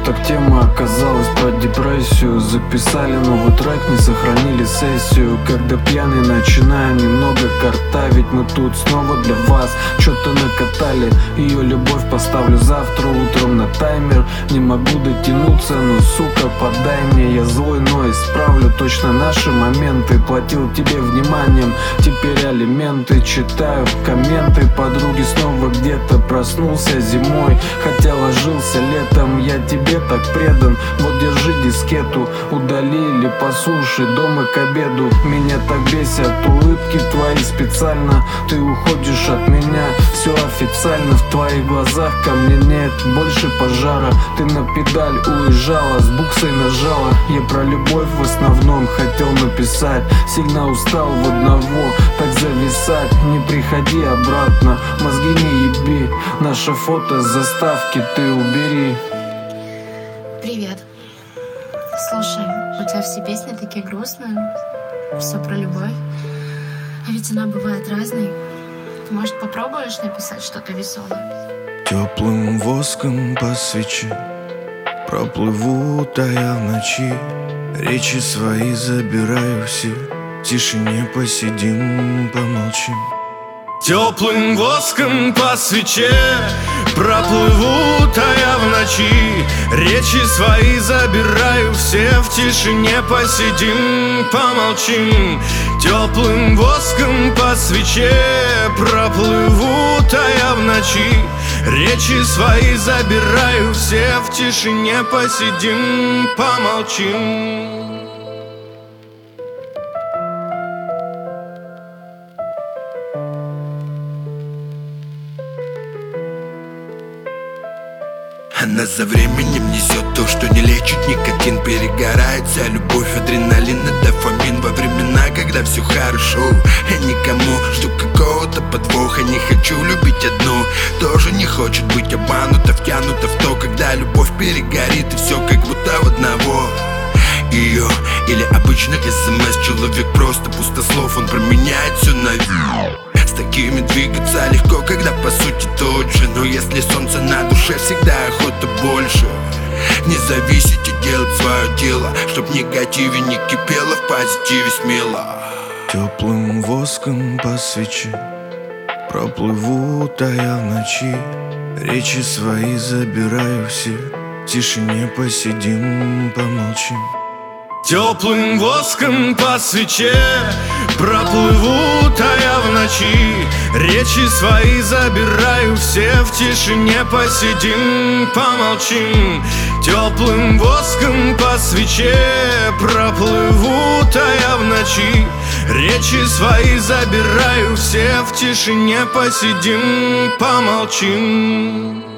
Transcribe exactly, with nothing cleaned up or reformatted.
так тема оказалась про депрессию. Записали новый трек, не сохранили сессию. Когда пьяный начинаю немного картавить, мы тут снова для вас что-то накатали. Ее любовь поставлю завтра утром на таймер. Не могу дотянуться, но сука, подай мне. Я злой, но исправлю точно наши моменты. Платил тебе вниманием, теперь алименты. Читаю комменты, подруги снова где-то. Проснулся зимой, хотя ложился летом. Я тебе так предан, вот держи дискету. Удалили по суше, дома к обеду. Меня так бесят улыбки твои специально. Ты уходишь от меня, все официально. В твоих глазах ко мне нет больше пожара. Ты на педаль уезжала, с буксой нажала. Я про любовь в основном хотел написать. Сильно устал в одного так зависать. Не приходи обратно, мозги не еби. Наше фото с заставки ты убери. Привет. Слушай, у тебя все песни такие грустные. Все про любовь. А ведь она бывает разной. Ты, может, попробуешь написать что-то веселое? Теплым воском по свече проплыву, тая в ночи. Речи свои забираю все. В тишине посидим, помолчим. Теплым воском по свече проплыву, тая в ночи. Речи свои забираю все. В тишине посидим, помолчим. Теплым воском по свече проплыву, тая в ночи. Речи свои забираю все. В тишине посидим, помолчим. Она за временем несет то, что не лечит. Никотин перегорает вся любовь, адреналин и дофамин. Во времена, когда все хорошо, я никому жду какого-то подвоха. Не хочу любить одну, тоже не хочет быть обманута, втянута в то, когда любовь перегорит и все как будто в одного. Ее или обычный смс. Человек просто пустослов, он променяет все на вид. С такими двигаться легко, когда по сути тот же. Но если солнце на душе, всегда охота больше. Не зависеть и делать свое дело, чтоб в негативе не кипело, в позитиве смело. Теплым воском по свече проплыву, тая в ночи. Речи свои забираю все. В тишине посидим, помолчим. Теплым воском по свече проплыву, тая в ночи. Речи свои забираю все. В тишине посидим, помолчим. Теплым воском по свече проплыву, тая в ночи. Речи свои забираю все. В тишине посидим, помолчим.